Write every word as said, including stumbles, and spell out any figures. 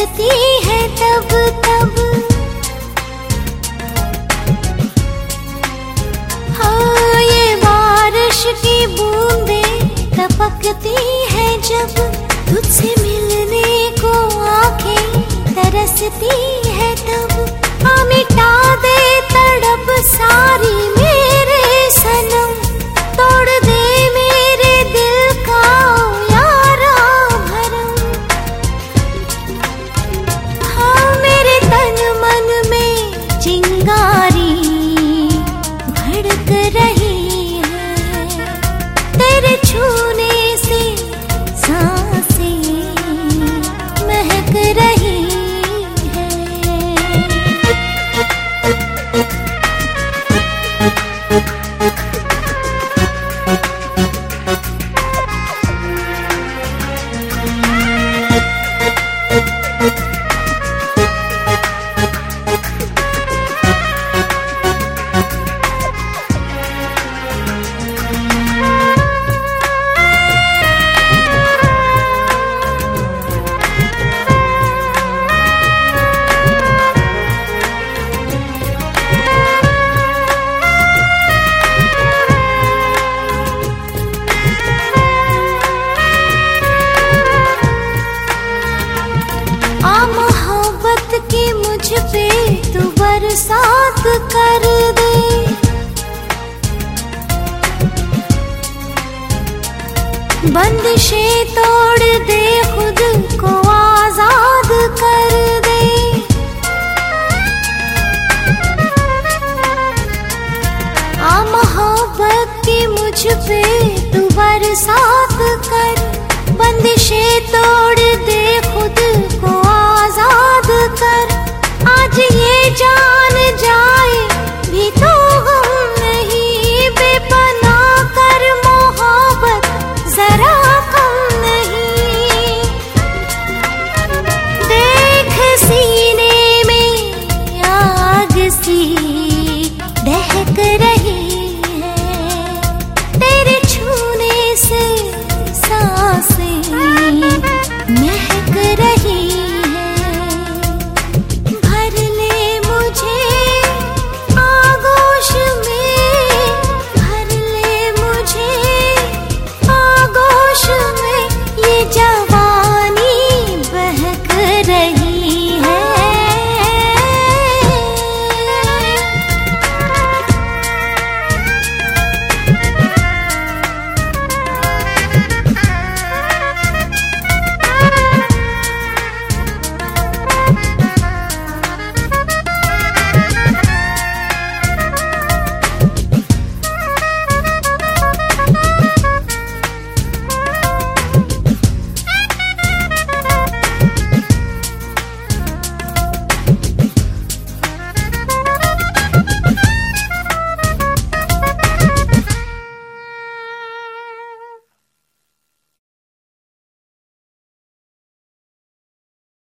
तरसती है तब तब। हाँ ये बारिश की बूंदें टपकती है जब, तुझसे मिलने को आंखें तरसती है तब। हाँ मिटा दे तड़प सारी मेरे सनम, तोड़ दे मेरे दिल का यारा भरम। हाँ मेरे तन मन में चिंगारी भड़क रही है, तेरे छूने से सांसें महक रही है। मुझ पे तू बरसात कर दे, बंदिशें तोड़ दे, खुद को आजाद कर दे। आ मोहब्बत की मुझ पे तू बरसात कर, बंदिशें तोड़ दे, खुद को आजाद कर। आज ये जान जा